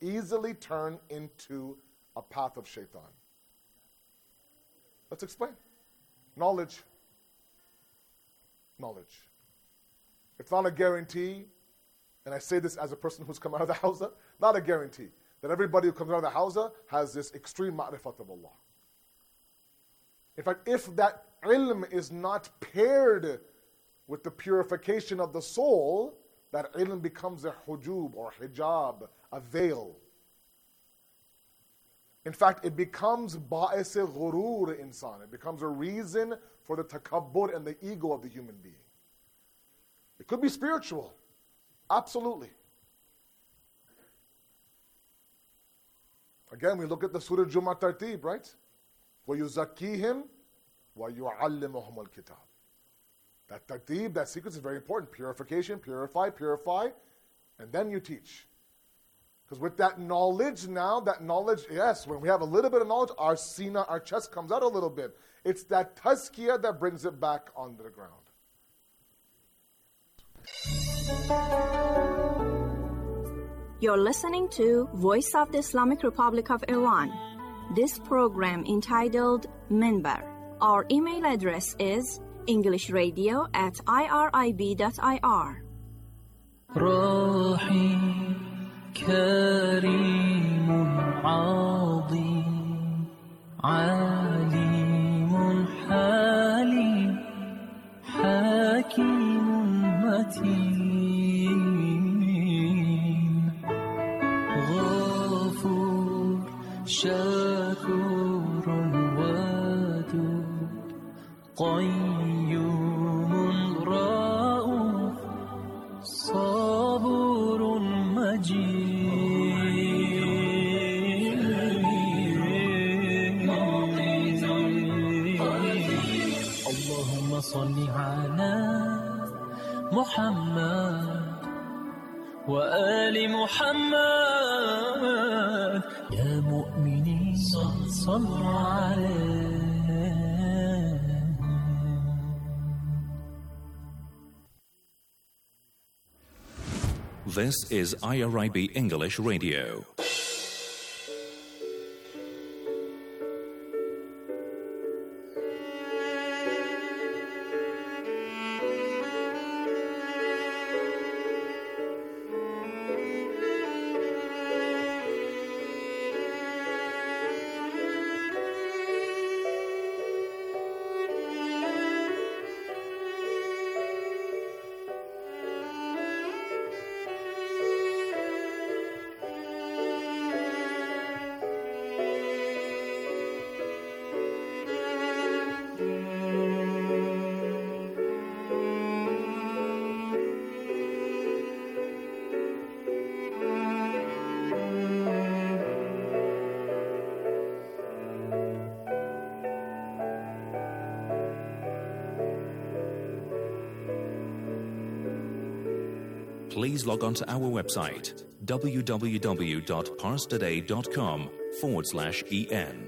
easily turn into a path of shaitan. Let's explain. Knowledge. It's not a guarantee, and I say this as a person who's come out of the Hawza, not a guarantee that everybody who comes out of the Hawza has this extreme ma'rifat of Allah. In fact, if that ilm is not paired with the purification of the soul, that ilm becomes a hujub or hijab, a veil. In fact, it becomes ba'is ghurur insan. It becomes a reason for the takabbur and the ego of the human being. It could be spiritual. Absolutely. Again, we look at the Surah Jumu'ah Tartib, right? وَيُزَكِّيهِمْ وَيُعَلِّمُهُمُ الْكِتَابِ. That tartib, that sequence is very important. Purification, purify, and then you teach. Because with that knowledge now, yes, when we have a little bit of knowledge, our sina, our chest comes out a little bit. It's that tazkiyah that brings it back onto the ground. You're listening to Voice of the Islamic Republic of Iran. This program entitled Minbar. Our email address is englishradio@irib.ir. رحيم كريم عظيم عليم حليم حكيم متين غفور شكور ودود قيوم رؤوف صبور مجيد اللهم صل على محمد وآل محمد يا مؤمنين صلوا عليه. This is IRIB English Radio. Please log on to our website, www.parstoday.com/en.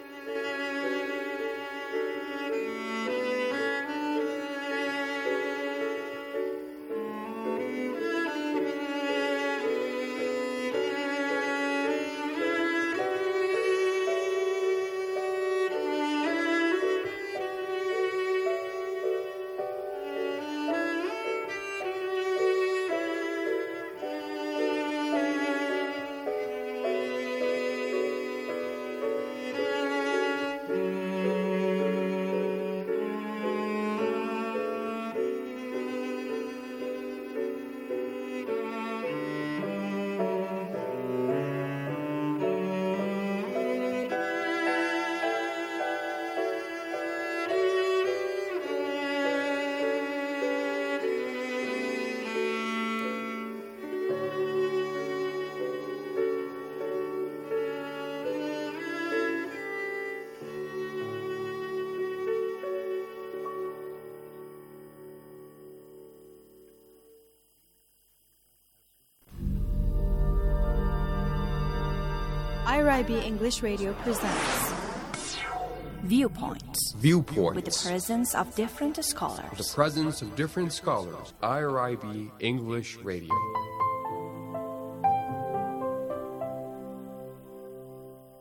IRIB English Radio presents Viewpoints. With the presence of different scholars. IRIB English Radio.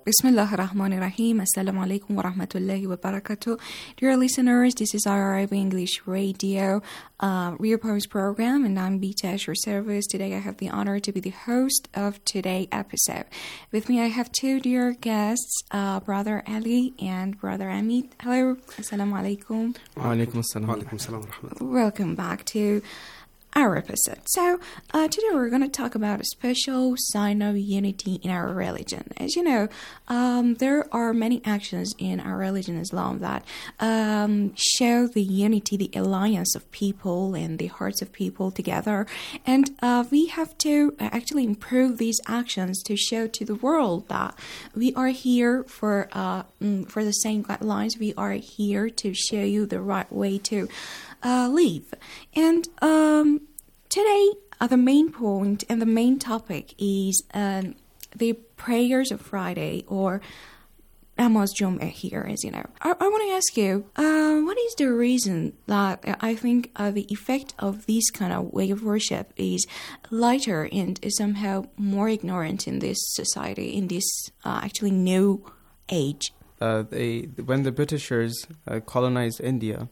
Bismillah ar-Rahman ar-Rahim. Assalamu alaikum wa rahmatullahi wa barakatuh. Dear listeners, this is IRIB English Radio Repost program, and I'm Bita at your service. Today I have the honor to be the host of today's episode. With me I have two dear guests, Brother Ali and Brother Amit. Hello. Assalamu alaikum. Wa alaikum assalam. Wa alaikum assalam wa rahmatullah. Welcome back to our episode. So today we're going to talk about a special sign of unity in our religion. As you know, there are many actions in our religion, Islam, that show the unity, the alliance of people and the hearts of people together. And we have to actually improve these actions to show to the world that we are here for the same guidelines. We are here to show you the right way to live. And today, the main point and the main topic is the prayers of Friday, or Namaz Jum'ah here, as you know. I want to ask you, what is the reason that I think the effect of this kind of way of worship is lighter and is somehow more ignorant in this society, in this actually new age? When the Britishers colonized India,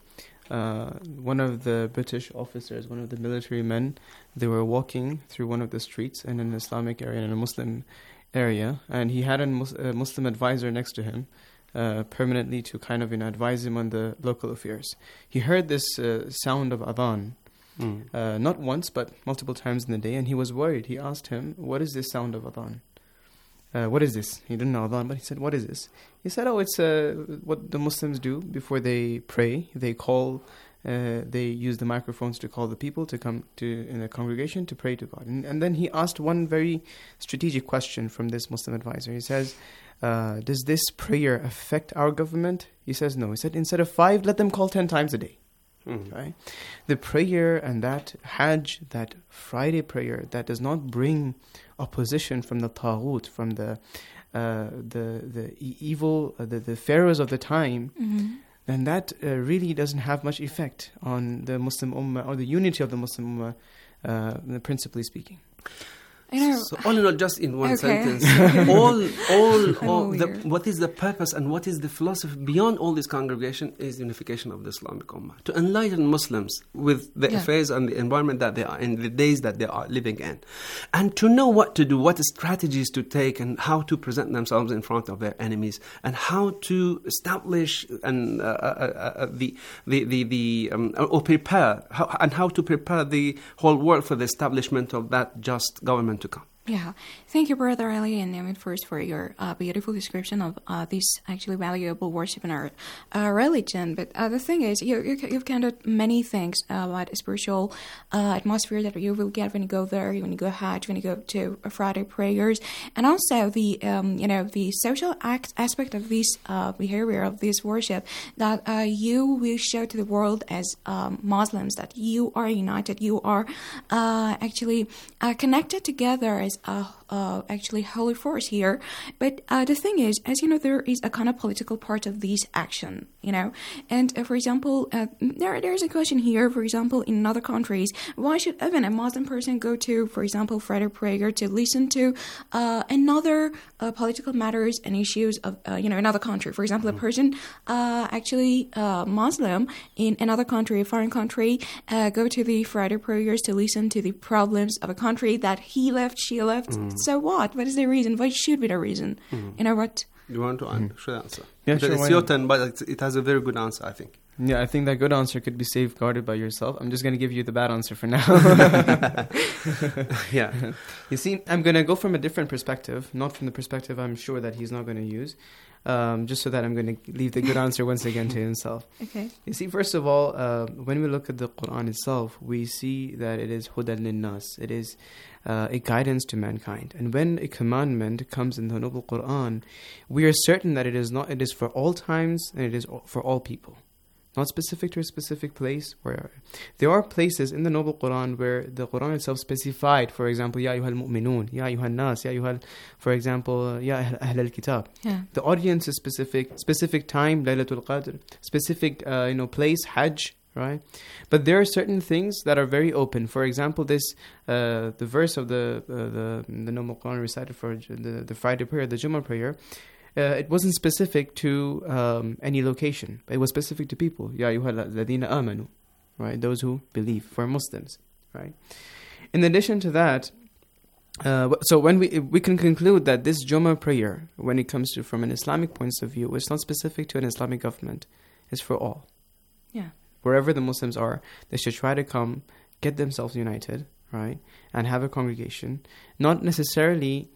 one of the British officers, one of the military men, they were walking through one of the streets in an Islamic area, in a Muslim area, and he had a Muslim advisor next to him permanently to kind of advise him on the local affairs. He heard this sound of adhan, not once but multiple times in the day, and he was worried. He asked him, what is this sound of adhan? What is this? He didn't know adhan, but he said, what is this? He said, oh, it's what the Muslims do before they pray. They call, they use the microphones to call the people to come to in a congregation to pray to God. And then he asked one very strategic question from this Muslim advisor. He says, does this prayer affect our government? He says, no. He said, instead of 5, let them call 10 times a day. Right? The prayer and that Hajj, that Friday prayer, that does not bring opposition from the Taghut, from the evil, the pharaohs of the time, then that really doesn't have much effect on the Muslim Ummah or the unity of the Muslim Ummah, principally speaking. So all in all, just in one sentence, what is the purpose and what is the philosophy beyond all this congregation is unification of the Islamic Ummah. To enlighten Muslims with the affairs and the environment that they are in, the days that they are living in. And to know what to do, what strategies to take, and how to present themselves in front of their enemies, and how to establish and or prepare, how to prepare the whole world for the establishment of that just government to come. Yeah, thank you, Brother Ali and Namit, first for your beautiful description of this actually valuable worship in our religion. But the thing is, you've counted many things about a spiritual atmosphere that you will get when you go there, when you go Hajj, when you go to Friday prayers, and also the the social aspect of this behavior of this worship that you will show to the world as Muslims that you are united, you are actually connected together as actually holy force here. But the thing is, as you know, there is a kind of political part of this action, and for example, there's a question here, for example, in other countries, why should even a Muslim person go to, for example, Friday prayer to listen to another political matters and issues of another country? For example, a person actually Muslim in another country, a foreign country, go to the Friday prayers to listen to the problems of a country that he left, she left. So what? What is the reason? What should be the reason? You know what? You want to answer? Yeah, sure. It's your turn, but it has a very good answer, I think. Yeah, I think that good answer could be safeguarded by yourself. I'm just going to give you the bad answer for now. Yeah. You see, I'm going to go from a different perspective, not from the perspective I'm sure that he's not going to use, just so that I'm going to leave the good answer once again to himself. Okay. You see, first of all, when we look at the Quran itself, we see that it is hudan lin-nas. It is a guidance to mankind. And when a commandment comes in the Noble Quran, we are certain that it is for all times and it is for all people. Not specific to a specific place. Where there are places in the Noble Quran where the Quran itself specified, for example, Ya ayyuhal mu'minun, Ya ayyuhal nas, Ya ayyuhal, for example, Ya ahl al-kitab. Yeah. The audience is specific time, Laylatul Qadr, specific place, Hajj, right? But there are certain things that are very open. For example, this the verse of the Noble Quran recited for the Friday prayer, the Jummah prayer, it wasn't specific to any location. It was specific to people. Ya ayyuhal ladhina amanu, right? Those who believe, for Muslims, right? In addition to that, so when we can conclude that this Jummah prayer, when it comes to from an Islamic point of view, it's not specific to an Islamic government. It's for all. Yeah. Wherever the Muslims are, they should try to come, get themselves united, right, and have a congregation. Not necessarily,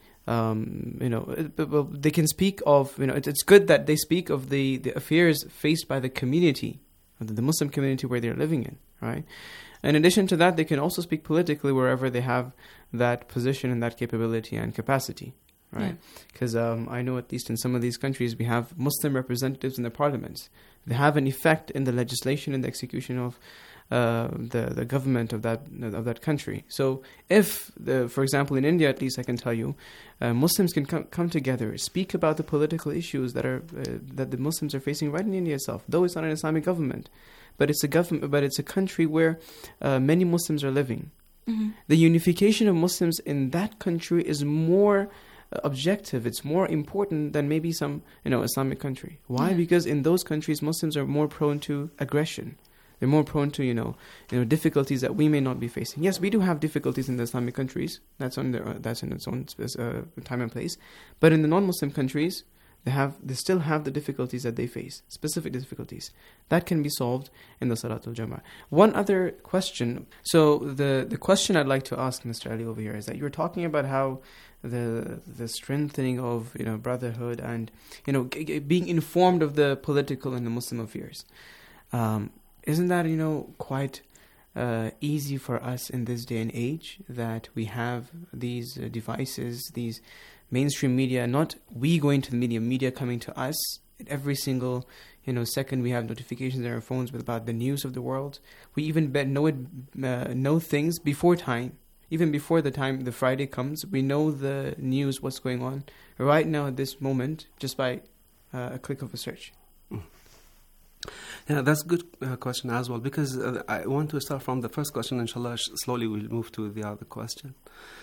they can speak of, it's good that they speak of the affairs faced by the community, the Muslim community where they're living in, right? In addition to that, they can also speak politically wherever they have that position and that capability and capacity, right? Because I know at least in some of these countries, we have Muslim representatives in the parliaments. They have an effect in the legislation and the execution of the government of that country. So if, for example, in India, at least I can tell you, Muslims can come together, speak about the political issues that the Muslims are facing right in India itself, though it's not an Islamic government. But it's a country where many Muslims are living. Mm-hmm. The unification of Muslims in that country is more objective. It's more important than maybe some Islamic country. Why? Yeah. Because in those countries, Muslims are more prone to aggression. They're more prone to difficulties that we may not be facing. Yes, we do have difficulties in the Islamic countries. That's in its own time and place. But in the non-Muslim countries, they still have the difficulties that they face, specific difficulties. That can be solved in the Salatul Jama'ah. One other question. So the question I'd like to ask Mr. Ali over here is that you're talking about how the strengthening of brotherhood and being informed of the political and the Muslim affairs. Isn't that quite easy for us in this day and age that we have these devices, these mainstream media, not we going to the media coming to us. Every single second we have notifications on our phones about the news of the world. We even know things before time. Even before the Friday comes, we know the news, what's going on right now at this moment, just by a click of a search. Yeah, that's a good question as well, because I want to start from the first question. Inshallah, slowly we'll move to the other question.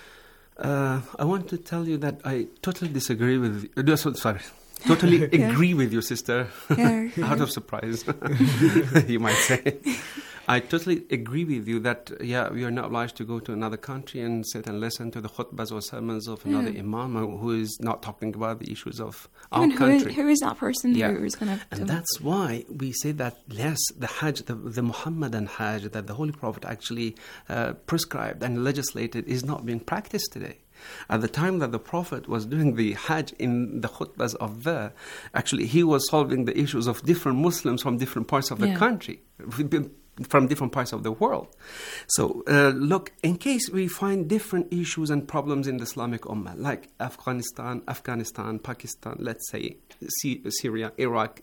I want to tell you that I totally disagree with you. Totally agree with you, sister. Out of surprise, you might say. I totally agree with you that, we are not obliged to go to another country and sit and listen to the khutbahs or sermons of another imam who is not talking about the issues of our country. Who is that person who is going to... And that's why we say that, yes, the Hajj, the Muhammadan Hajj that the Holy Prophet actually prescribed and legislated is not being practiced today. At the time that the Prophet was doing the Hajj in the khutbahs of there, actually he was solving the issues of different Muslims from different parts of the country, from different parts of the world. So look, in case we find different issues and problems in the Islamic Ummah, like Afghanistan, Pakistan, let's say Syria, Iraq,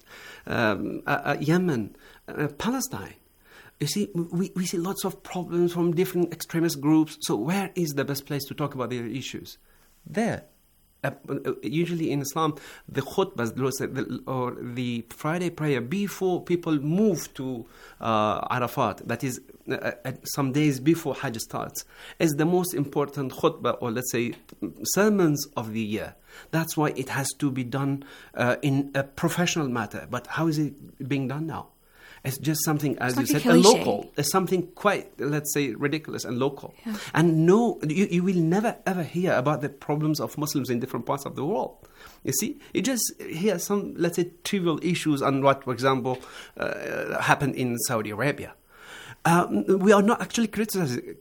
Yemen, Palestine. You see, we see lots of problems from different extremist groups. So where is the best place to talk about their issues? There. Usually in Islam, the khutbahs or the Friday prayer before people move to Arafat, that is some days before Hajj starts, is the most important khutbah, or let's say sermons of the year. That's why it has to be done in a professional matter. But how is it being done now? It's just something, as you said, a local. It's something quite, let's say, ridiculous and local. Yeah. And you will never ever hear about the problems of Muslims in different parts of the world. You see, you just hear some, let's say, trivial issues on what, for example, happened in Saudi Arabia. We are not actually criticizing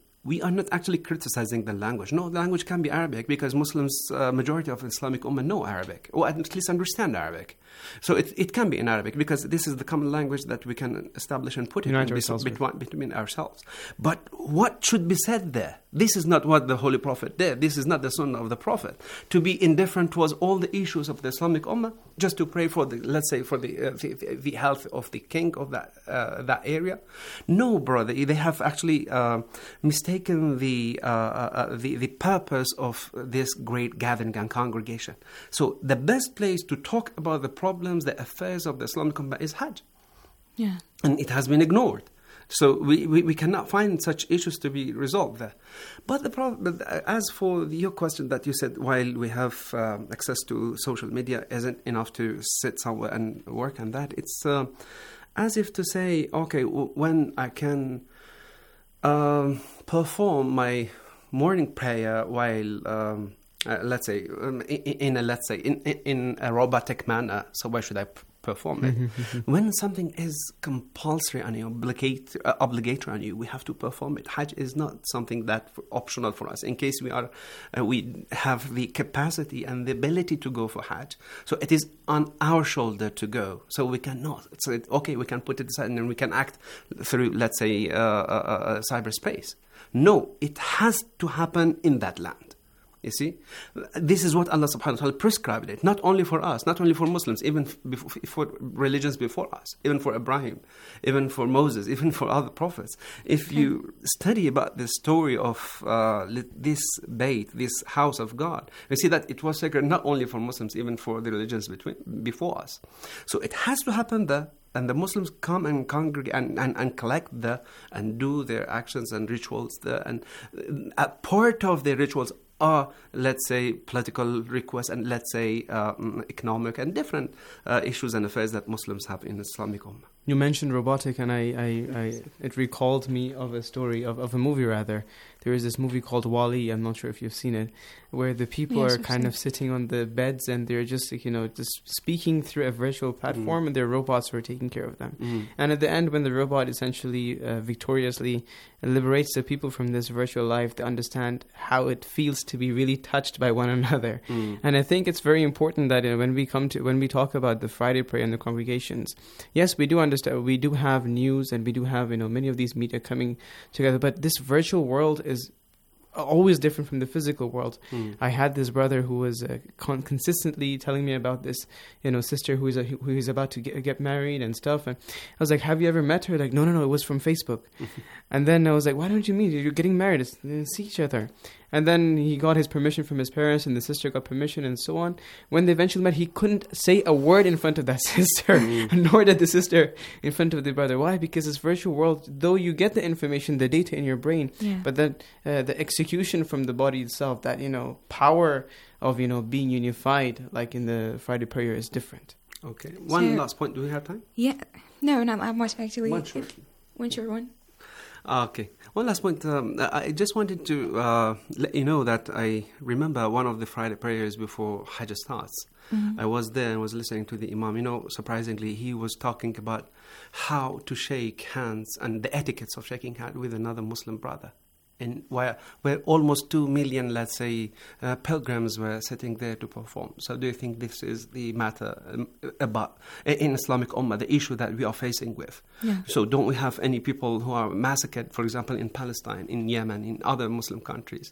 the language. No, the language can be Arabic because Muslims, majority of Islamic Ummah know Arabic, or at least understand Arabic. So it can be in Arabic because this is the common language that we can establish and put between ourselves. But what should be said there? This is not what the Holy Prophet did. This is not the Sunnah of the Prophet. To be indifferent towards all the issues of the Islamic Ummah, just to pray for the health of the king of that area. No, brother, they have actually mistaken the purpose of this great gathering and congregation. So the best place to talk about the problems, the affairs of the Islamic Ummah is Hajj. Yeah. And it has been ignored. So we cannot find such issues to be resolved there. But the problem, as for your question that you said, while we have access to social media, isn't enough to sit somewhere and work on that. It's as if to say, okay, when I can perform my morning prayer while let's say in a robotic manner, so why should I perform it? When something is compulsory on you, obligatory on you, we have to perform it. Hajj is not something that optional for us. In case we have the capacity and the ability to go for Hajj, so it is on our shoulder to go. So we cannot. So we can put it aside and then we can act through, let's say, cyberspace. No, it has to happen in that land. You see, this is what Allah subhanahu wa ta'ala prescribed it, not only for us, not only for Muslims, even for religions before us, even for Ibrahim, even for Moses, even for other prophets. If you study about the story of this Bayt, this house of God, you see that it was sacred not only for Muslims, even for the religions before us. So it has to happen there. And the Muslims come and congregate and collect there and do their actions and rituals there. And a part of their rituals are, let's say, political requests and, let's say, economic and different issues and affairs that Muslims have in Islamic Ummah. You mentioned robotic, and it recalled me of a story, of a movie rather. There is this movie called WALL-E, I'm not sure if you've seen it, where the people are kind of sitting on the beds and they're just, just speaking through a virtual platform, and their robots are taking care of them. And at the end, when the robot essentially victoriously liberates the people from this virtual life, they understand how it feels to be really touched by one another. And I think it's very important that when we talk about the Friday prayer in the congregations, yes, we do understand, we do have news and we do have many of these media coming together, but this virtual world is always different from the physical world. I had this brother who was consistently telling me about this, sister who is about to get married and stuff. And I was like, "Have you ever met her?" Like, no, it was from Facebook. And then I was like, "Why don't you meet? You're getting married. See each other." And then he got his permission from his parents, and the sister got permission, and so on. When they eventually met, he couldn't say a word in front of that sister, nor did the sister in front of the brother. Why? Because this virtual world, though you get the information, the data in your brain, but then the execution from the body itself, that power of being unified, like in the Friday prayer, is different. Okay. One last point. Do we have time? Yeah. No, not that much actually. One short. One short one. Okay. One last point. I just wanted to let you know that I remember one of the Friday prayers before Hajj starts. I was there and was listening to the Imam. Surprisingly, he was talking about how to shake hands and the etiquettes of shaking hands with another Muslim brother. And where almost 2 million, let's say, pilgrims were sitting there to perform. So do you think this is the matter about, in Islamic Ummah, the issue that we are facing with? Yeah. So don't we have any people who are massacred, for example, in Palestine, in Yemen, in other Muslim countries?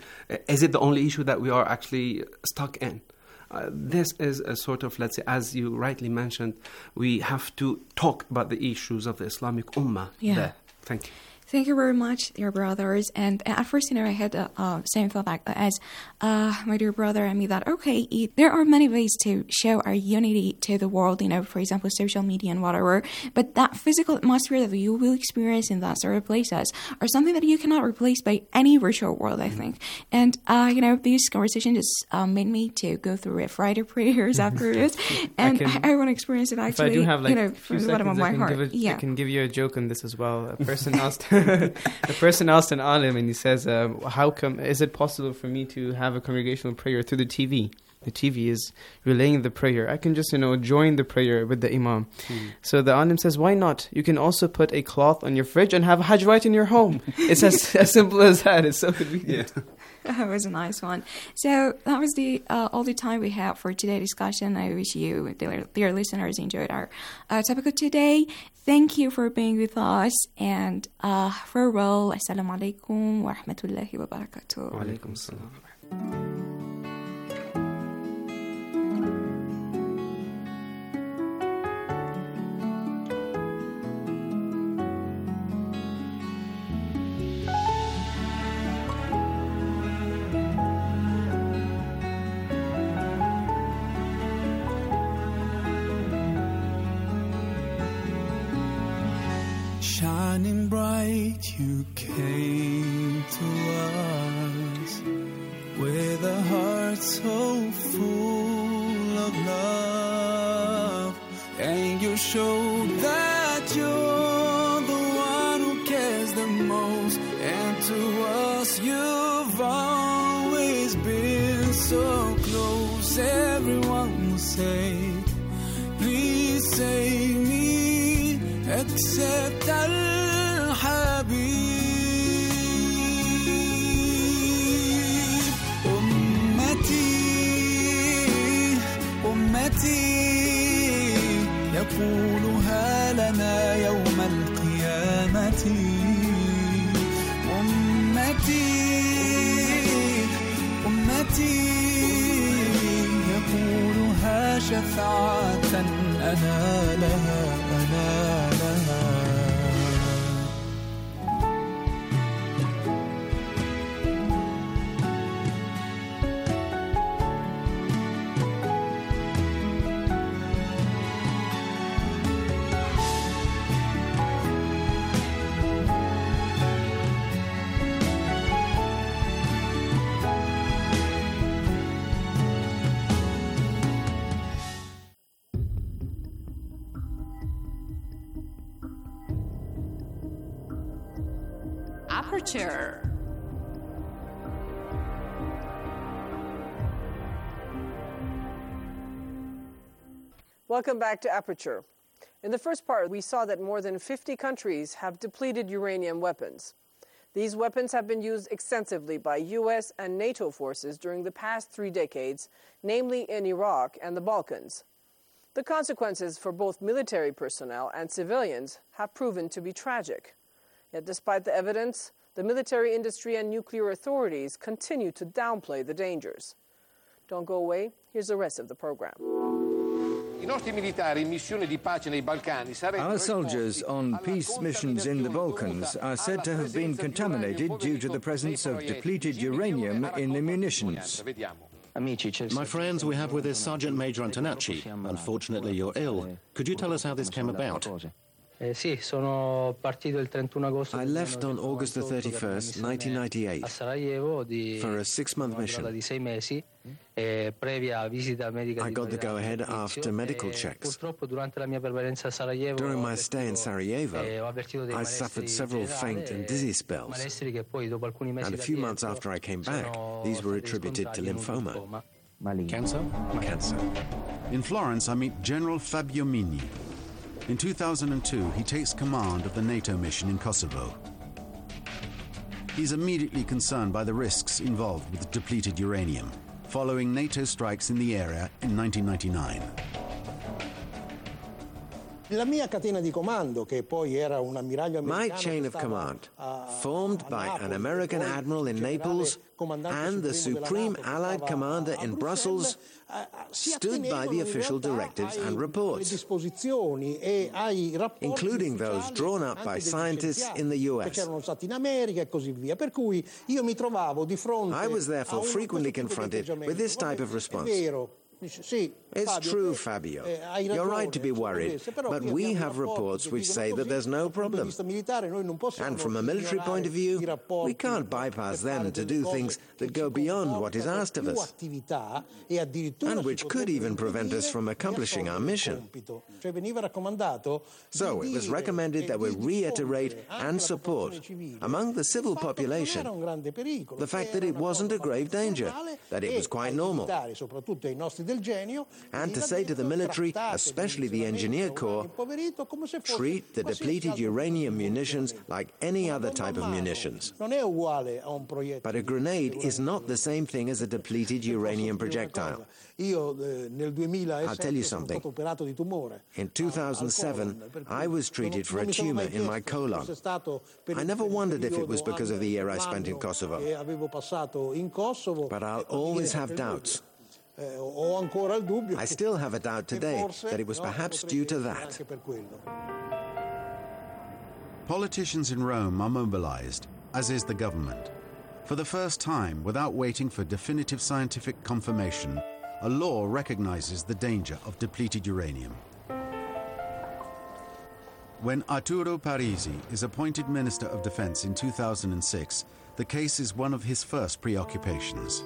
Is it the only issue that we are actually stuck in? This is a sort of, let's say, as you rightly mentioned, we have to talk about the issues of the Islamic Ummah there. Thank you. Thank you very much, dear brothers. And at first, I had the same thought as my dear brother and me that, there are many ways to show our unity to the world, for example, social media and whatever. But that physical atmosphere that you will experience in that sort of places are something that you cannot replace by any virtual world, I think. And, this conversation just made me to go through Friday prayers after this. And I want to experience it actually, if I do have from the bottom of my heart. I can give you a joke on this as well. A person asked... The person asked an alim, and he says, how come, is it possible for me to have a congregational prayer through the TV? The TV is relaying the prayer. I can just, join the prayer with the imam. So the alim says, why not? You can also put a cloth on your fridge and have Hajj right in your home. It's as simple as that. It's so convenient. Yeah. That was a nice one. So that was all the time we have for today's discussion. I wish you, dear listeners, enjoyed our topic of today. Thank you for being with us, and farewell. Assalamu alaikum wa rahmatullahi wa barakatuh. Wa alaikum assalam. Shining bright, you came to us with a heart so full of love, and you showed that you're the one who cares the most, and to us you've always been so close. Everyone will say, please save me, except Al-Habib. أمتي يقولها لنا يوم القيامة. أمتي يقولها شفاعة أنا لها. Aperture. Welcome back to Aperture. In the first part, we saw that more than 50 countries have depleted uranium weapons. These weapons have been used extensively by U.S. and NATO forces during the past 3 decades, namely in Iraq and the Balkans. The consequences for both military personnel and civilians have proven to be tragic. Yet despite the evidence, the military industry and nuclear authorities continue to downplay the dangers. Don't go away. Here's the rest of the program. Our soldiers on peace missions in the Balkans are said to have been contaminated due to the presence of depleted uranium in the munitions. My friends, we have with us Sergeant Major Antonacci. Unfortunately, you're ill. Could you tell us how this came about? I left on August the 31st, 1998, for a 6-month mission. I got the go-ahead after medical checks. During my stay in Sarajevo, I suffered several faint and dizzy spells, and a few months after I came back, these were attributed to lymphoma. Cancer? Cancer. In Florence, I meet General Fabio Migni. In 2002, he takes command of the NATO mission in Kosovo. He's immediately concerned by the risks involved with depleted uranium, following NATO strikes in the area in 1999. My chain of command, formed by an American admiral in Naples and the Supreme Allied Commander in Brussels, stood by the official directives and reports, including those drawn up by scientists in the US. I was therefore frequently confronted with this type of response. It's true, Fabio. You're right to be worried, but we have reports which say that there's no problem. And from a military point of view, we can't bypass them to do things that go beyond what is asked of us, and which could even prevent us from accomplishing our mission. So it was recommended that we reiterate and support, among the civil population, the fact that it wasn't a grave danger, that it was quite normal. And to say to the military, especially the Engineer Corps, treat the depleted uranium munitions like any other type of munitions. But a grenade is not the same thing as a depleted uranium projectile. I'll tell you something. In 2007, I was treated for a tumor in my colon. I never wondered if it was because of the year I spent in Kosovo. But I'll always have doubts. I still have a doubt today that it was perhaps due to that. Politicians in Rome are mobilized, as is the government. For the first time, without waiting for definitive scientific confirmation, a law recognizes the danger of depleted uranium. When Arturo Parisi is appointed Minister of Defense in 2006, the case is one of his first preoccupations.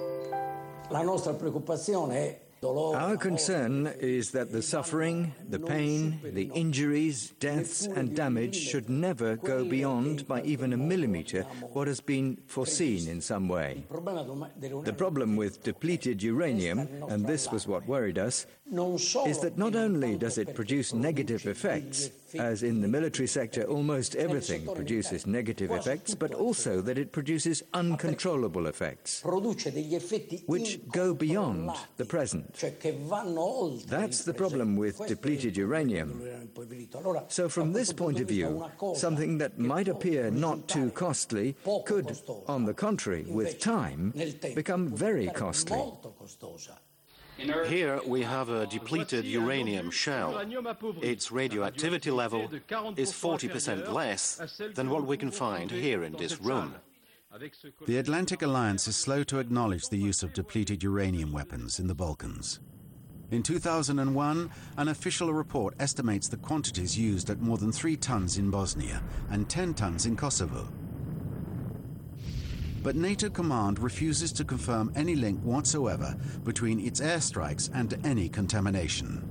Our concern is that the suffering, the pain, the injuries, deaths and damage should never go beyond, by even a millimeter, what has been foreseen in some way. The problem with depleted uranium, and this was what worried us, is that not only does it produce negative effects, as in the military sector almost everything produces negative effects, but also that it produces uncontrollable effects, which go beyond the present. That's the problem with depleted uranium. So from this point of view, something that might appear not too costly could, on the contrary, with time, become very costly. Here we have a depleted uranium shell. Its radioactivity level is 40% less than what we can find here in this room. The Atlantic Alliance is slow to acknowledge the use of depleted uranium weapons in the Balkans. In 2001, an official report estimates the quantities used at more than 3 tons in Bosnia and 10 tons in Kosovo. But NATO command refuses to confirm any link whatsoever between its airstrikes and any contamination.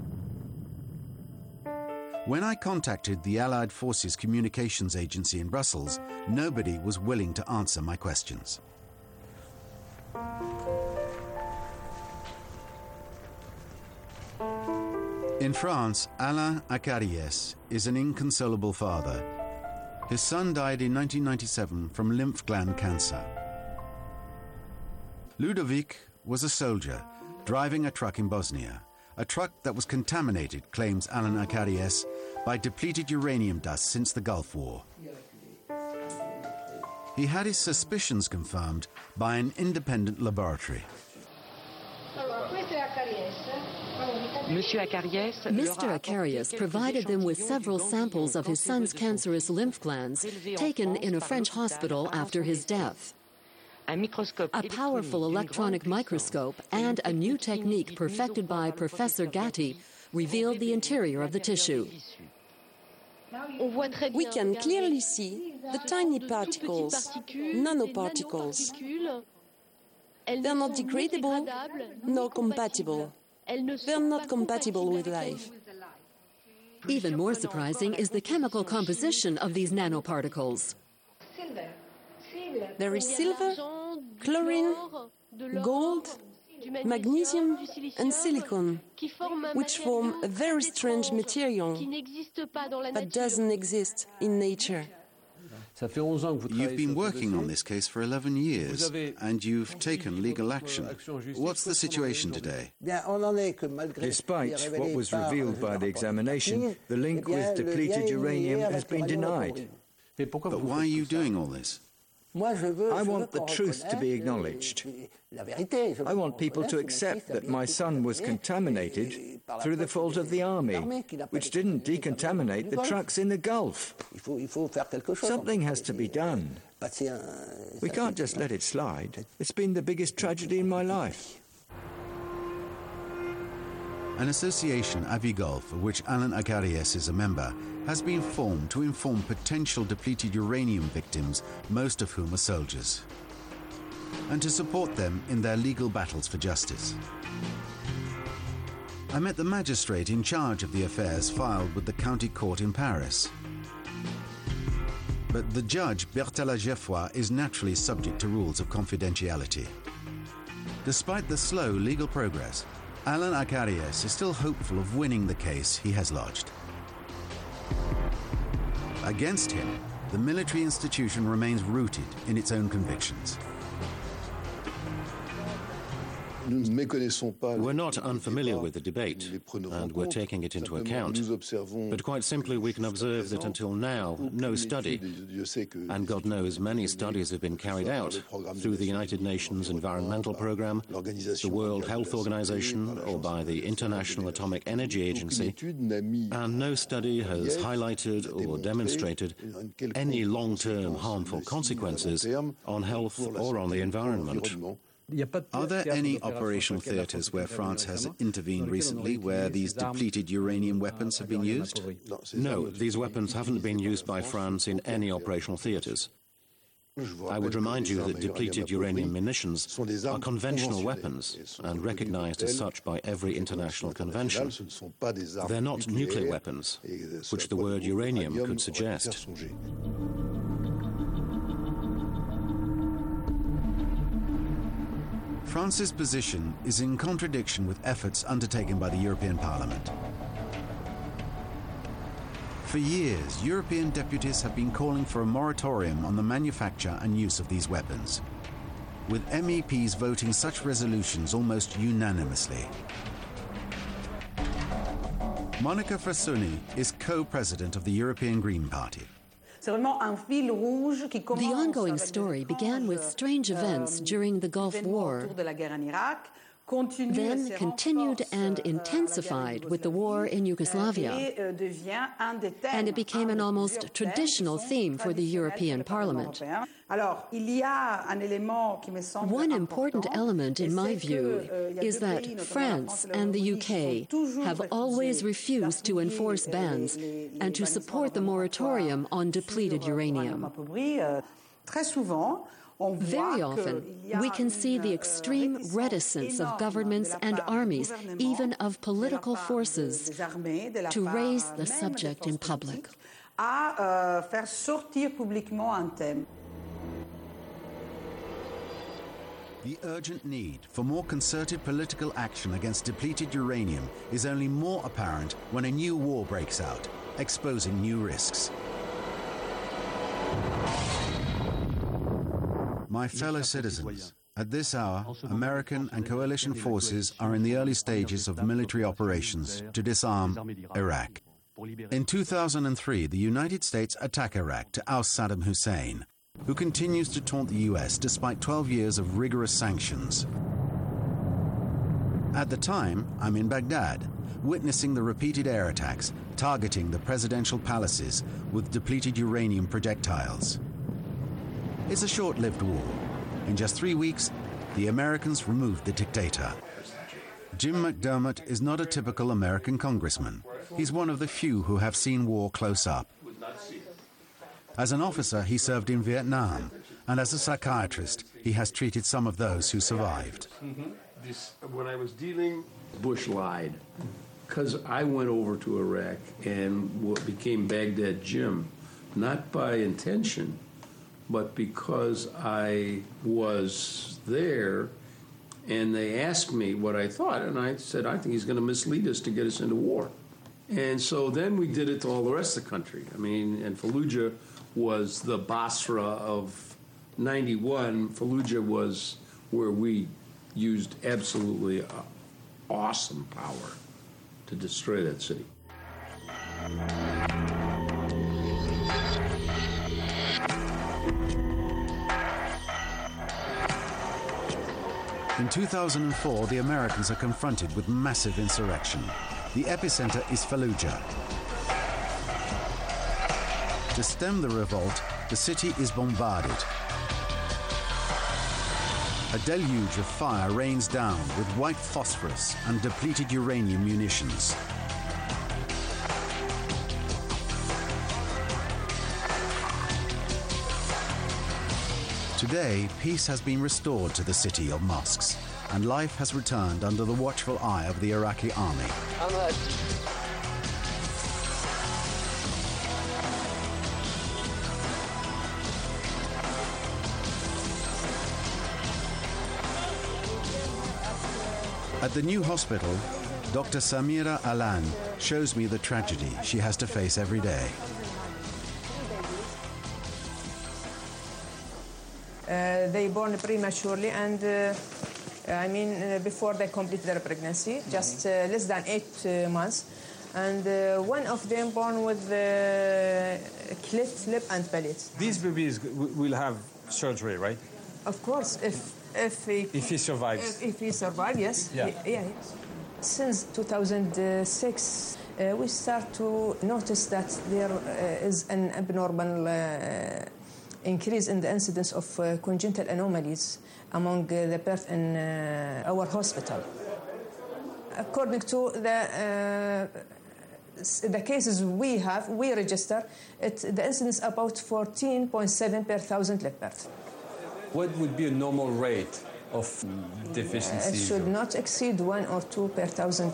When I contacted the Allied Forces Communications Agency in Brussels, nobody was willing to answer my questions. In France, Alain Acariès is an inconsolable father. His son died in 1997 from lymph gland cancer. Ludovic was a soldier driving a truck in Bosnia, a truck that was contaminated, claims Alain Acariès, by depleted uranium dust since the Gulf War. He had his suspicions confirmed by an independent laboratory. Mr. Acariès provided them with several samples of his son's cancerous lymph glands taken in a French hospital after his death. A powerful electronic microscope and a new technique perfected by Professor Gatti revealed the interior of the tissue. We can clearly see the tiny particles, nanoparticles. They're not degradable nor compatible. They're not compatible with life. Even more surprising is the chemical composition of these nanoparticles. There is silver, chlorine, gold, magnesium and silicon, which form a very strange material that doesn't exist in nature. You've been working on this case for 11 years, and you've taken legal action. What's the situation today? Despite what was revealed by the examination, the link with depleted uranium has been denied. But why are you doing all this? I want the truth to be acknowledged. I want people to accept that my son was contaminated through the fault of the army, which didn't decontaminate the trucks in the Gulf. Something has to be done. We can't just let it slide. It's been the biggest tragedy in my life. An association, Avigulf, of which Alain Acariès is a member, has been formed to inform potential depleted uranium victims, most of whom are soldiers, and to support them in their legal battles for justice. I met the magistrate in charge of the affairs filed with the county court in Paris. But the judge, Bertella Geoffroy, is naturally subject to rules of confidentiality. Despite the slow legal progress, Alain Acariès is still hopeful of winning the case he has lodged. Against him, the military institution remains rooted in its own convictions. We're not unfamiliar with the debate, and we're taking it into account. But quite simply, we can observe that until now, no study, and God knows many studies have been carried out through the United Nations Environmental Programme, the World Health Organization, or by the International Atomic Energy Agency, and no study has highlighted or demonstrated any long-term harmful consequences on health or on the environment. Are there any operational theatres where France has intervened recently where these depleted uranium weapons have been used? No, these weapons haven't been used by France in any operational theatres. I would remind you that depleted uranium munitions are conventional weapons and recognized as such by every international convention. They're not nuclear weapons, which the word uranium could suggest. France's position is in contradiction with efforts undertaken by the European Parliament. For years, European deputies have been calling for a moratorium on the manufacture and use of these weapons, with MEPs voting such resolutions almost unanimously. Monica Frassoni is co-president of the European Green Party. The ongoing story began with strange events during the Gulf War, then continued and intensified with the war in Yugoslavia, and it became an almost traditional theme for the European Parliament. One important element, in my view, is that France and the UK have always refused to enforce bans and to support the moratorium on depleted uranium. Very often, we can see the extreme reticence of governments and armies, even of political forces, to raise the subject in public. The urgent need for more concerted political action against depleted uranium is only more apparent when a new war breaks out, exposing new risks. My fellow citizens, at this hour, American and coalition forces are in the early stages of military operations to disarm Iraq. In 2003, the United States attacked Iraq to oust Saddam Hussein, who continues to taunt the US despite 12 years of rigorous sanctions. At the time, I'm in Baghdad, witnessing the repeated air attacks targeting the presidential palaces with depleted uranium projectiles. It's a short-lived war. In just 3 weeks, the Americans removed the dictator. Jim McDermott is not a typical American congressman. He's one of the few who have seen war close up. As an officer, he served in Vietnam, and as a psychiatrist, he has treated some of those who survived. When I was dealing, Bush lied, because I went over to Iraq and what became Baghdad Jim, not by intention, but because I was there and they asked me what I thought, and I said, I think he's going to mislead us to get us into war. And so then we did it to all the rest of the country. I mean, and Fallujah was the Basra of 91. Fallujah was where we used absolutely awesome power to destroy that city. In 2004, the Americans are confronted with massive insurrection. The epicenter is Fallujah. To stem the revolt, the city is bombarded. A deluge of fire rains down with white phosphorus and depleted uranium munitions. Today, peace has been restored to the city of mosques, and life has returned under the watchful eye of the Iraqi army. At the new hospital, Dr. Samira Alan shows me the tragedy she has to face every day. They born prematurely and before they complete their pregnancy, just less than 8 months. And one of them born with cleft lip and palate. These babies will have surgery, right? Of course, if he survives. If he survives, yes. Yeah. Since 2006, we start to notice that there is an abnormal increase in the incidence of congenital anomalies among the birth in our hospital. According to the cases we register, the incidence is about 14.7 per 1,000 live birth. What would be a normal rate of deficiency? It should not exceed 1 or 2 per 1,000.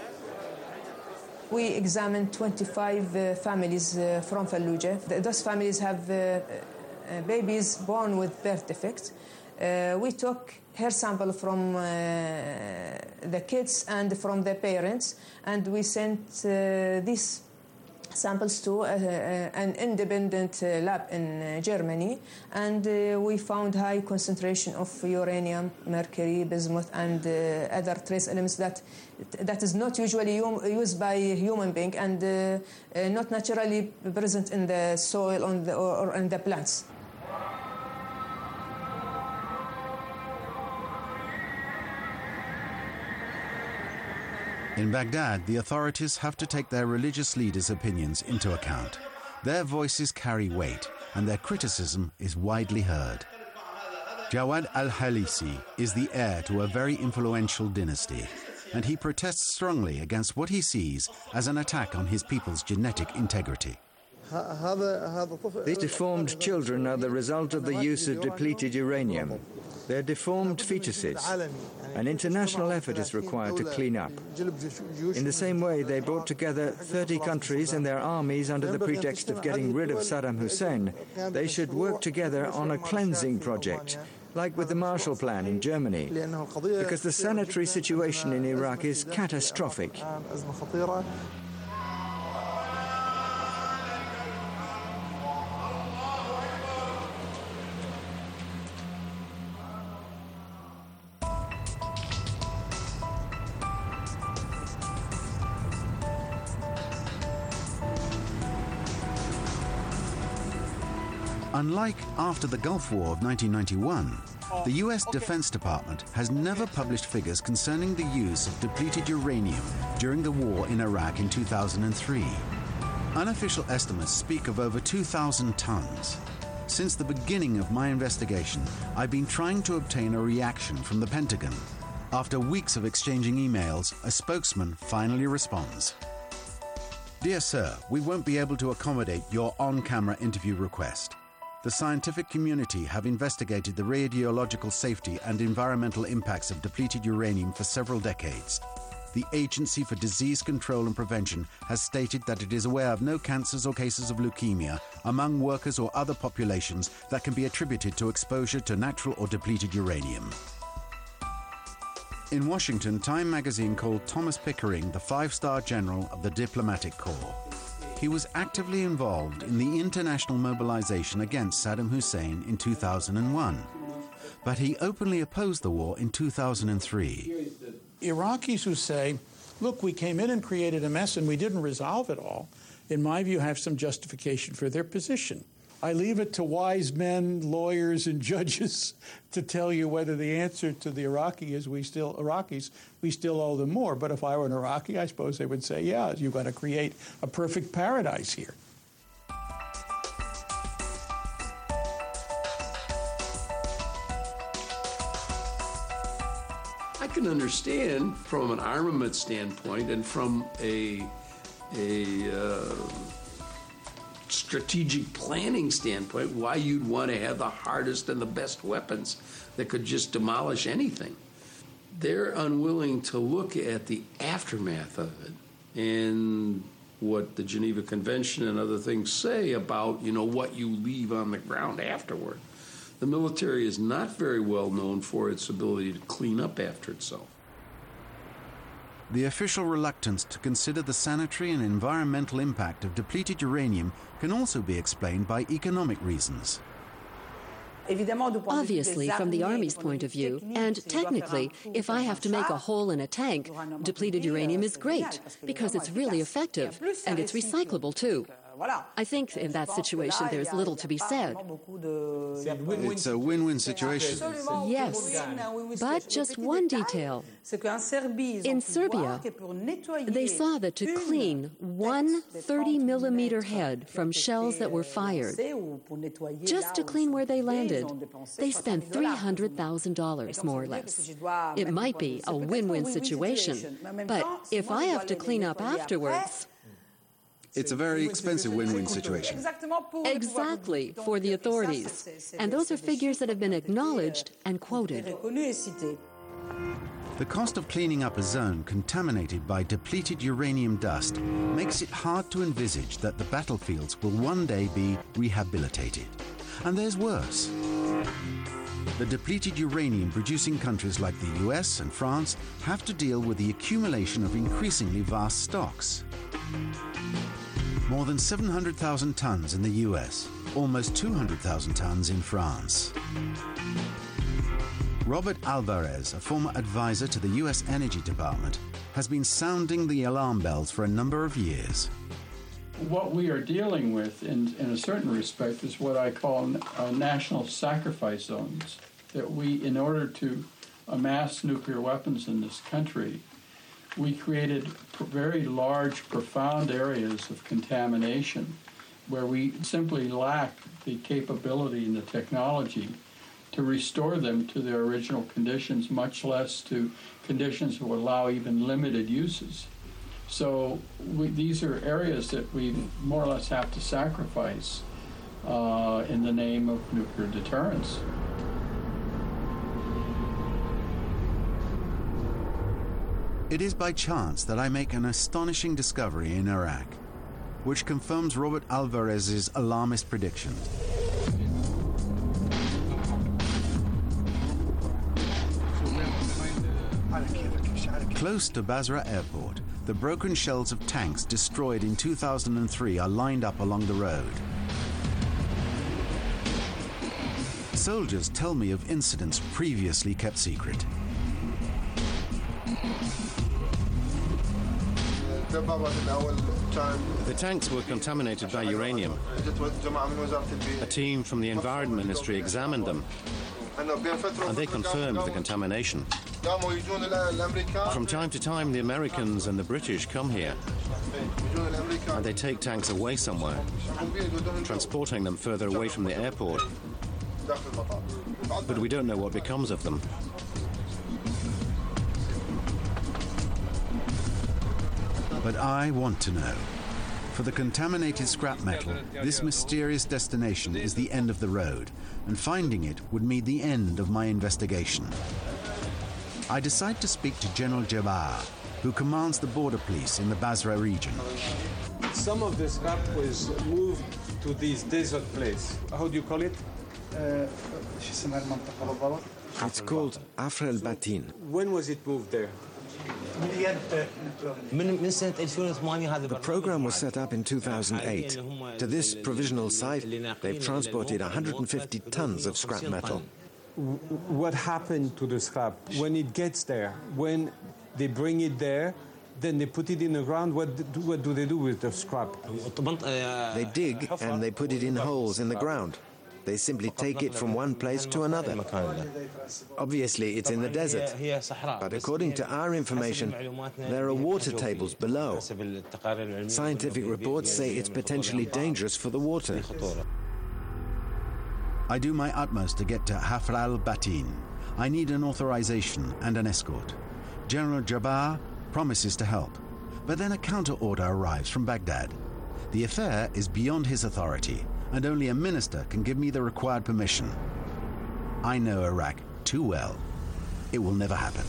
We examined 25 families from Fallujah. Those families have babies born with birth defects. We took hair sample from the kids and from the parents, and we sent these samples to an independent lab in Germany, and we found high concentration of uranium, mercury, bismuth, and other trace elements that is not usually used by human being and not naturally present in the soil or in the plants. In Baghdad, the authorities have to take their religious leaders' opinions into account. Their voices carry weight, and their criticism is widely heard. Jawad al-Halisi is the heir to a very influential dynasty, and he protests strongly against what he sees as an attack on his people's genetic integrity. These deformed children are the result of the use of depleted uranium. They're deformed fetuses. An international effort is required to clean up. In the same way, they brought together 30 countries and their armies under the pretext of getting rid of Saddam Hussein. They should work together on a cleansing project, like with the Marshall Plan in Germany, because the sanitary situation in Iraq is catastrophic. Unlike after the Gulf War of 1991, the US Defense Department has never published figures concerning the use of depleted uranium during the war in Iraq in 2003. Unofficial estimates speak of over 2,000 tons. Since the beginning of my investigation, I've been trying to obtain a reaction from the Pentagon. After weeks of exchanging emails, a spokesman finally responds. Dear sir, we won't be able to accommodate your on-camera interview request. The scientific community have investigated the radiological safety and environmental impacts of depleted uranium for several decades. The Agency for Disease Control and Prevention has stated that it is aware of no cancers or cases of leukemia among workers or other populations that can be attributed to exposure to natural or depleted uranium. In Washington, Time magazine called Thomas Pickering the five-star general of the diplomatic corps. He was actively involved in the international mobilization against Saddam Hussein in 2001, but he openly opposed the war in 2003. Iraqis who say, look, we came in and created a mess and we didn't resolve it all, in my view, have some justification for their position. I leave it to wise men, lawyers, and judges to tell you whether the answer to the Iraqis, we still owe them more. But if I were an Iraqi, I suppose they would say, yeah, you've got to create a perfect paradise here. I can understand from an armament standpoint and from a strategic planning standpoint why you'd want to have the hardest and the best weapons that could just demolish anything. They're unwilling to look at the aftermath of it and what the Geneva Convention and other things say about, what you leave on the ground afterward. The military is not very well known for its ability to clean up after itself. The official reluctance to consider the sanitary and environmental impact of depleted uranium can also be explained by economic reasons. Obviously, from the Army's point of view, and technically, if I have to make a hole in a tank, depleted uranium is great, because it's really effective, and it's recyclable too. I think in that situation there's little to be said. It's a win-win situation. Yes, but just one detail. In Serbia, they saw that to clean one 30-millimeter head from shells that were fired, just to clean where they landed, they spent $300,000, more or less. It might be a win-win situation, but if I have to clean up afterwards... It's a very expensive win-win situation. Exactly, for the authorities. And those are figures that have been acknowledged and quoted. The cost of cleaning up a zone contaminated by depleted uranium dust makes it hard to envisage that the battlefields will one day be rehabilitated. And there's worse. The depleted uranium-producing countries like the US and France have to deal with the accumulation of increasingly vast stocks. More than 700,000 tons in the US, almost 200,000 tons in France. Robert Alvarez, a former advisor to the US Energy Department, has been sounding the alarm bells for a number of years. What we are dealing with, in a certain respect, is what I call national sacrifice zones. That we, in order to amass nuclear weapons in this country, we created very large, profound areas of contamination where we simply lack the capability and the technology to restore them to their original conditions, much less to conditions that would allow even limited uses. So these are areas that we more or less have to sacrifice in the name of nuclear deterrence. It is by chance that I make an astonishing discovery in Iraq, which confirms Robert Alvarez's alarmist prediction. Close to Basra Airport, the broken shells of tanks destroyed in 2003 are lined up along the road. Soldiers tell me of incidents previously kept secret. The tanks were contaminated by uranium. A team from the Environment Ministry examined them, and they confirmed the contamination. From time to time, the Americans and the British come here, and they take tanks away somewhere, transporting them further away from the airport. But we don't know what becomes of them. But I want to know. For the contaminated scrap metal, this mysterious destination is the end of the road, and finding it would mean the end of my investigation. I decide to speak to General Jabbar, who commands the border police in the Basra region. Some of the scrap was moved to this desert place. How do you call it? It's called Afr al-Batin. When was it moved there? The program was set up in 2008. To this provisional site, they've transported 150 tons of scrap metal. What happened to the scrap when it gets there? When they bring it there, then they put it in the ground. What do they do with the scrap? They dig and they put it in holes in the ground. They simply take it from one place to another. Obviously, it's in the desert. But according to our information, there are water tables below. Scientific reports say it's potentially dangerous for the water. I do my utmost to get to Afr al-Batin. I need an authorization and an escort. General Jabbar promises to help, but then a counter-order arrives from Baghdad. The affair is beyond his authority, and only a minister can give me the required permission. I know Iraq too well. It will never happen.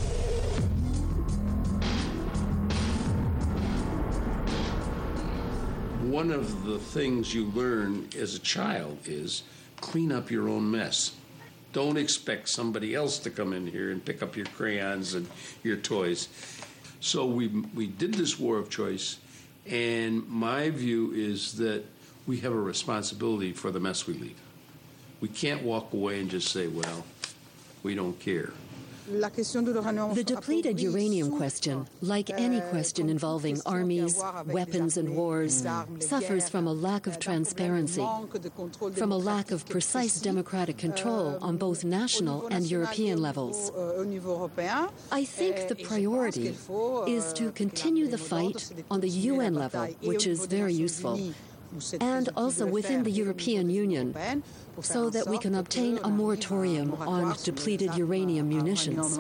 One of the things you learn as a child is clean up your own mess. Don't expect somebody else to come in here and pick up your crayons and your toys. So we did this war of choice, and my view is that we have a responsibility for the mess we leave. We can't walk away and just say, well, we don't care. The depleted uranium question, like any question involving armies, weapons, and wars, suffers from a lack of transparency, from a lack of precise democratic control on both national and European levels. I think the priority is to continue the fight on the UN level, which is very useful, and also within the European Union, so that we can obtain a moratorium on depleted uranium munitions.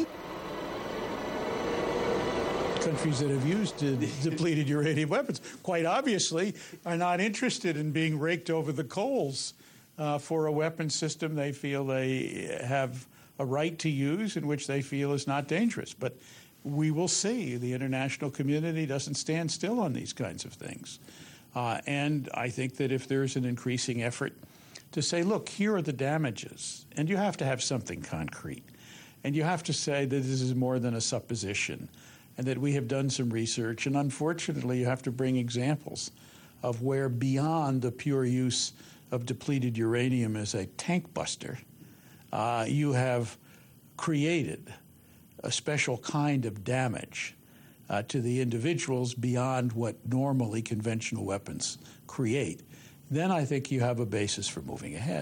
Countries that have used depleted uranium weapons, quite obviously, are not interested in being raked over the coals for a weapon system they feel they have a right to use and which they feel is not dangerous. But we will see. The international community doesn't stand still on these kinds of things. And I think that if there's an increasing effort to say, look, here are the damages, and you have to have something concrete, and you have to say that this is more than a supposition, and that we have done some research, and unfortunately you have to bring examples of where beyond the pure use of depleted uranium as a tank buster, you have created a special kind of damage to the individuals beyond what normally conventional weapons create. Then I think you have a basis for moving ahead.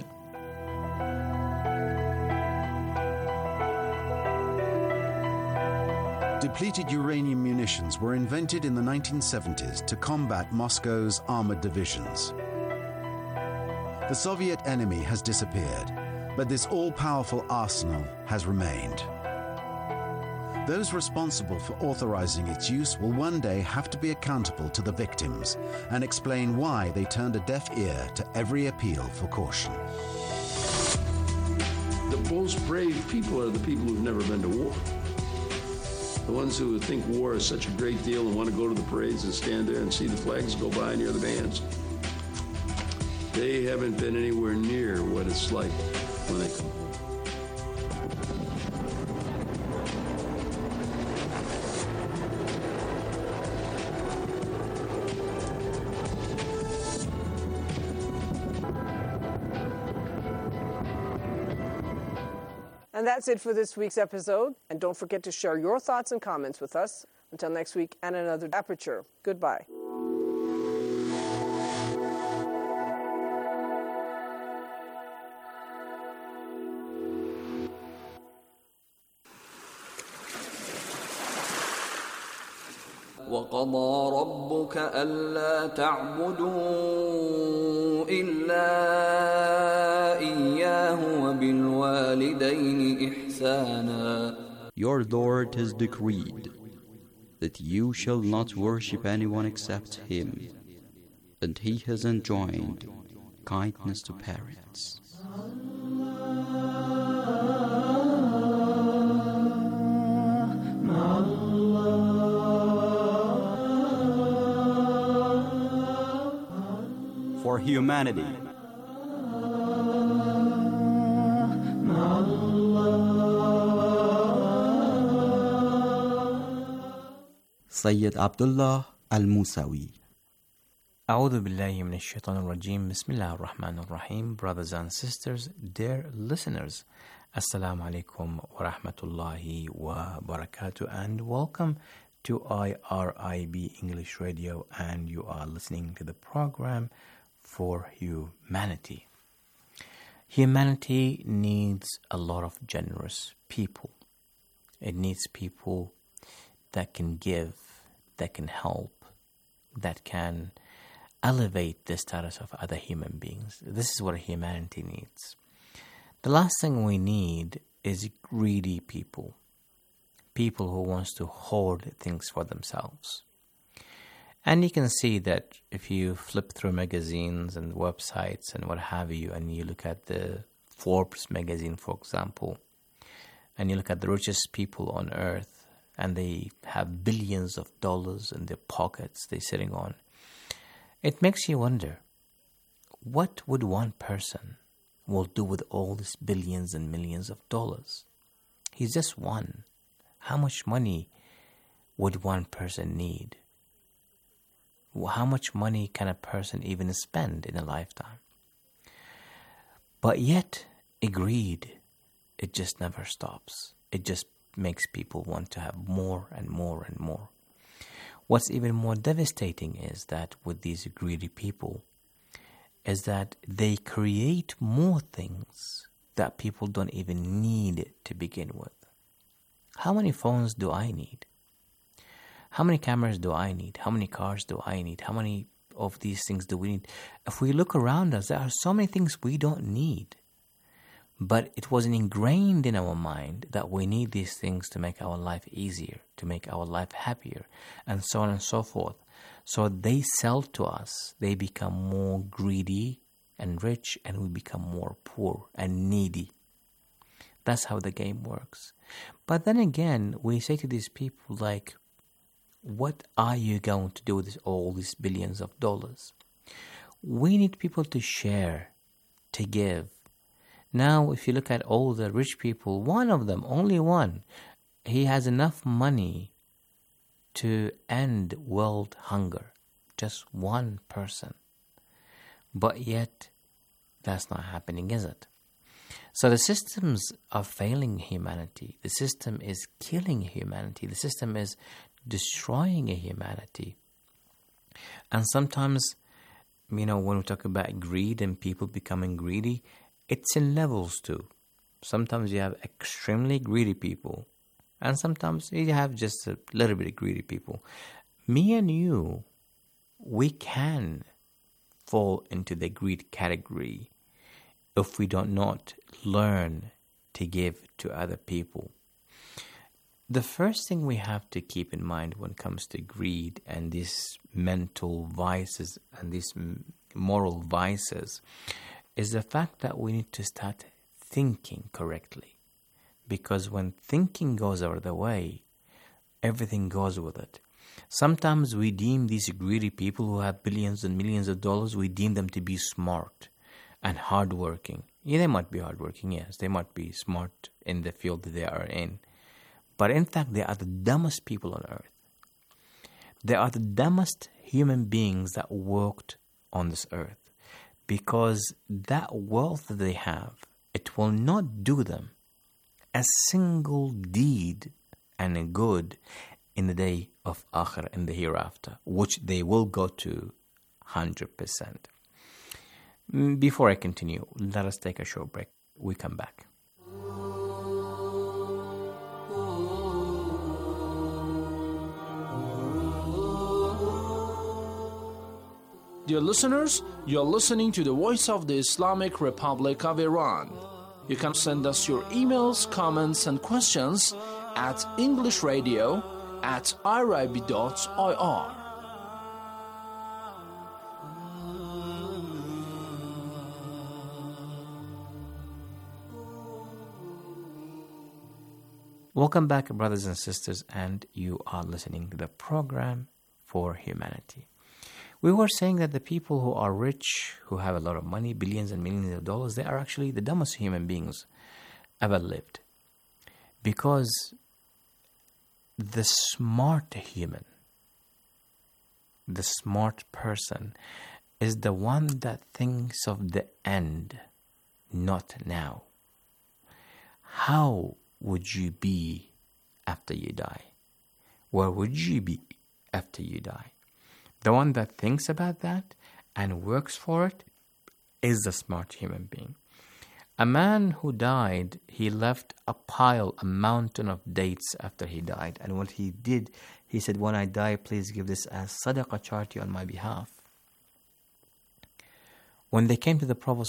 Depleted uranium munitions were invented in the 1970s to combat Moscow's armored divisions. The Soviet enemy has disappeared, but this all-powerful arsenal has remained. Those responsible for authorizing its use will one day have to be accountable to the victims and explain why they turned a deaf ear to every appeal for caution. The most brave people are the people who've never been to war. The ones who think war is such a great deal and want to go to the parades and stand there and see the flags go by and hear the bands. They haven't been anywhere near what it's like when they come home. And that's it for this week's episode. And don't forget to share your thoughts and comments with us. Until next week and another Aperture. Goodbye. وقضى ربك ألا تعبدوا إلا إياه وبالوالدين إحسانا. Your Lord has decreed that you shall not worship anyone except Him, and He has enjoined kindness to parents. For humanity. Sayyid Abdullah Al-Musawi. A'udhu billahi minash shaitanir rajim. Bismillahir rahmanir rahim. Brothers and sisters, dear listeners, Assalamu alaikum wa rahmatullahi wa barakatuh, and welcome to IRIB English Radio, and you are listening to the program For Humanity. Humanity needs a lot of generous people. It needs people that can give, that can help, that can elevate the status of other human beings. This is what humanity needs. The last thing we need is greedy people. People who wants to hoard things for themselves. And you can see that if you flip through magazines and websites and what have you, and you look at the Forbes magazine, for example, and you look at the richest people on earth, and they have billions of dollars in their pockets they're sitting on, it makes you wonder, what would one person will do with all these billions and millions of dollars? He's just one. How much money would one person need? How much money can a person even spend in a lifetime? But yet, greed, it just never stops. it just makes people want to have more and more and more. What's even more devastating is that with these greedy people, is that they create more things that people don't even need to begin with. How many phones do I need? How many cameras do I need? How many cars do I need? How many of these things do we need? If we look around us, there are so many things we don't need. But it wasn't ingrained in our mind that we need these things to make our life easier, to make our life happier, and so on and so forth. So they sell to us. They become more greedy and rich, and we become more poor and needy. That's how the game works. But then again, we say to these people like, what are you going to do with all these billions of dollars? We need people to share, to give. Now, if you look at all the rich people, one of them, only one, he has enough money to end world hunger. Just one person. But yet, that's not happening, is it? So the systems are failing humanity. The system is killing humanity. The system is destroying humanity. And sometimes, when we talk about greed and people becoming greedy, it's in levels too. Sometimes you have extremely greedy people, and sometimes you have just a little bit of greedy people. Me and you, we can fall into the greed category if we do not learn to give to other people. The first thing we have to keep in mind when it comes to greed and these mental vices and these moral vices is the fact that we need to start thinking correctly. Because when thinking goes out of the way, everything goes with it. Sometimes we deem these greedy people who have billions and millions of dollars, we deem them to be smart and hardworking. Yeah, they might be hardworking, yes. They might be smart in the field that they are in. But in fact, they are the dumbest people on earth. They are the dumbest human beings that walked on this earth. Because that wealth that they have, it will not do them a single deed and a good in the day of Akhirah, in the hereafter, which they will go to 100%. Before I continue, let us take a short break. We come back. Dear listeners, you're listening to the Voice of the Islamic Republic of Iran. You can send us your emails, comments, and questions at englishradio@irib.ir. Welcome back, brothers and sisters, and you are listening to the program for humanity. We were saying that the people who are rich, who have a lot of money, billions and millions of dollars, they are actually the dumbest human beings ever lived. Because the smart human, the smart person, is the one that thinks of the end, not now. How would you be after you die? Where would you be after you die? The one that thinks about that and works for it is the smart human being. A man who died, he left a mountain of dates after he died. And what he did, he said, when I die, please give this as sadaqah, charity on my behalf. When they came to the Prophet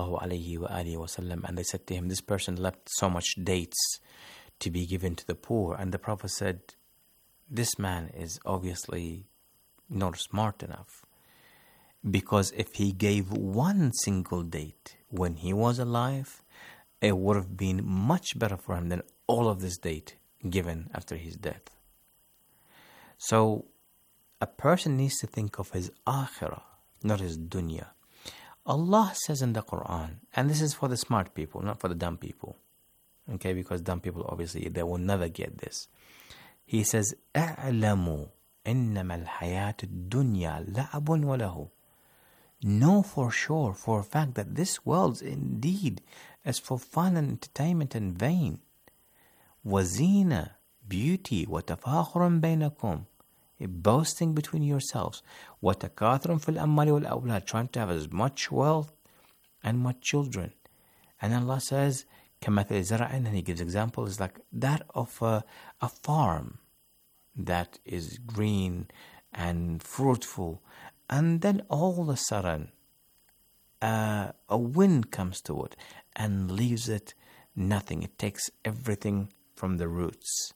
ﷺ and they said to him, this person left so much dates to be given to the poor. And the Prophet said, this man is obviously not smart enough. Because if he gave one single date when he was alive, it would have been much better for him than all of this date given after his death. So a person needs to think of his akhirah, not his dunya. Allah says in the Quran, and this is for the smart people, not for the dumb people. Okay, because dumb people, obviously, they will never get this. He says, أَعْلَمُوا إِنَّمَا الْحَيَاةُ الدُّنْيَا لَعَبٌ وَلَهُ. Know for sure, for a fact, that this world indeed is for fun and entertainment and vain. وَزِينَةٌ, beauty, وَتَفَاخُرٌ بَيْنَكُمْ, boasting between yourselves, وَتَكَاثُرٌ فِي الْأَمْوَالِ وَالْأَوْلَادِ, trying to have as much wealth and much children. And Allah says, كَمَثَلِ زَرْعٍ, and He gives examples like that of a farm that is green and fruitful, and then all of a sudden a wind comes to it and leaves it nothing. It takes everything from the roots,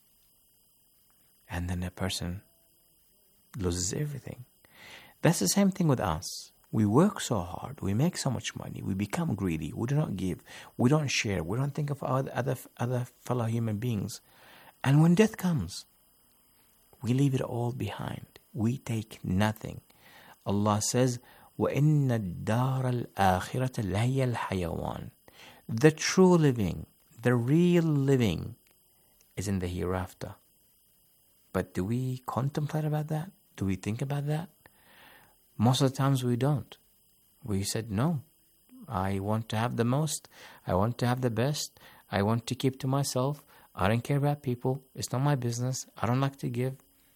and then a person loses everything. That's the same thing with us. We work so hard, we make so much money, we become greedy, we do not give, we don't share, we don't think of other fellow human beings. And when death comes, we leave it all behind. We take nothing. Allah says, وَإِنَّ الدَّارَ الْآخِرَةَ لَهِيَ الْحَيَوَانِ. The true living, the real living is in the hereafter. But do we contemplate about that? Do we think about that? Most of the times we don't. We said, no, I want to have the most, I want to have the best, I want to keep to myself, I don't care about people, it's not my business, I don't like to give.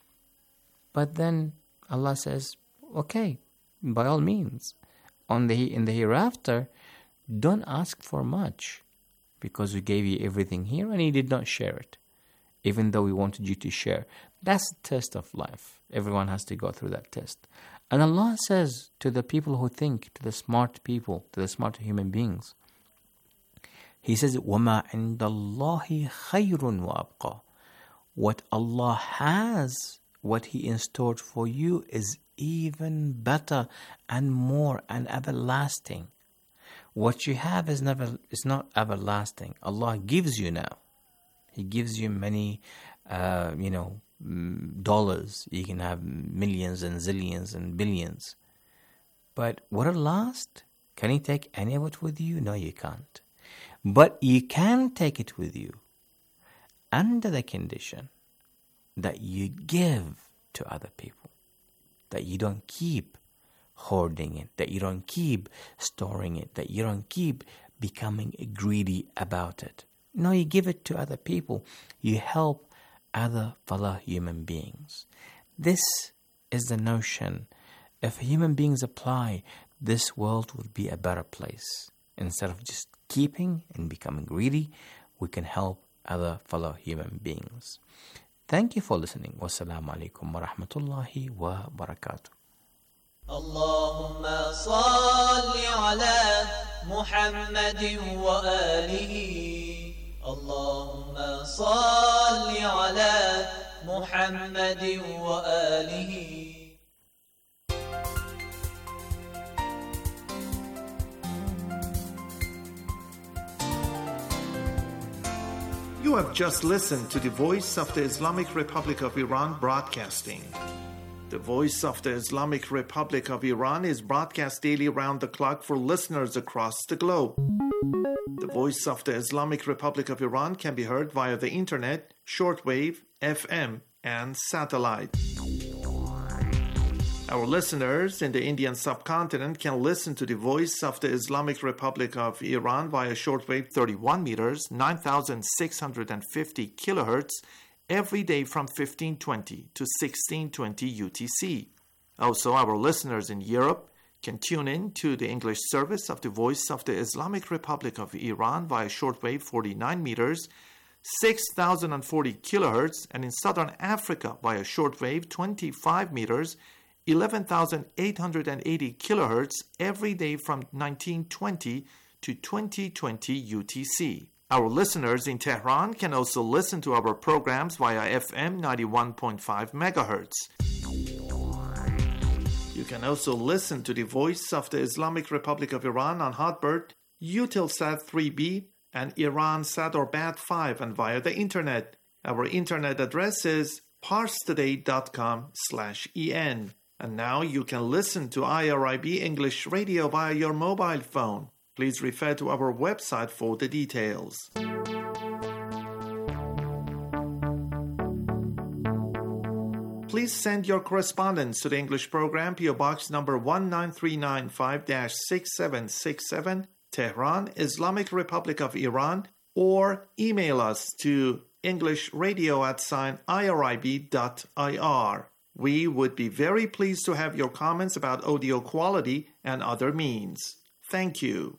But then Allah says, okay, by all means, in the hereafter, don't ask for much, because we gave you everything here and He did not share it, even though we wanted you to share. That's the test of life. Everyone has to go through that test. And Allah says to the people who think, to the smart people, to the smart human beings, He says, وَمَا عِنْدَ اللَّهِ خَيْرٌ وَأَبْقَى. What Allah has, what He in store for you is even better and more and everlasting. What you have is not everlasting. Allah gives you now. He gives you many, dollars. You can have millions and zillions and billions. But will it last? Can He take any of it with you? No, you can't. But you can take it with you under the condition that you give to other people, that you don't keep hoarding it, that you don't keep storing it, that you don't keep becoming greedy about it. No, you give it to other people. You help other fellow human beings. This is the notion. If human beings apply, this world would be a better place. Instead of just keeping and becoming greedy, we can help other fellow human beings. Thank you for listening. Wassalamu alaikum wa rahmatullahi wa barakatuh. اللهم صل على محمد وآله اللهم صل على محمد وآله. You have just listened to the Voice of the Islamic Republic of Iran broadcasting. The Voice of the Islamic Republic of Iran is broadcast daily around the clock for listeners across the globe. The Voice of the Islamic Republic of Iran can be heard via the internet, shortwave, FM, and satellite. Our listeners in the Indian subcontinent can listen to the Voice of the Islamic Republic of Iran via shortwave 31 meters, 9,650 kilohertz, every day from 1520 to 1620 UTC. Also, our listeners in Europe can tune in to the English service of the Voice of the Islamic Republic of Iran via shortwave 49 meters, 6,040 kilohertz, and in Southern Africa via shortwave 25 meters, 11,880 kilohertz, every day from 1920 to 2020 UTC. Our listeners in Tehran can also listen to our programs via FM 91.5 megahertz. You can also listen to the Voice of the Islamic Republic of Iran on Hotbird, Eutelsat 3B, and Iran Satellite 5, and via the internet. Our internet address is parstoday.com/en. And now you can listen to IRIB English Radio via your mobile phone. Please refer to our website for the details. Please send your correspondence to the English program, PO Box number 19395-6767, Tehran, Islamic Republic of Iran, or email us to englishradio@irib.ir. We would be very pleased to have your comments about audio quality and other means. Thank you.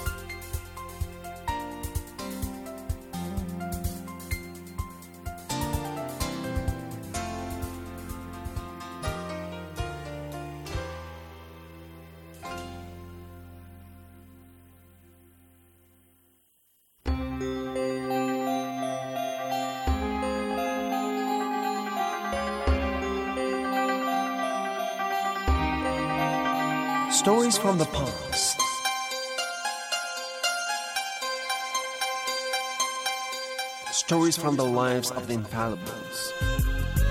Stories from the past. Stories from the lives of the infallibles.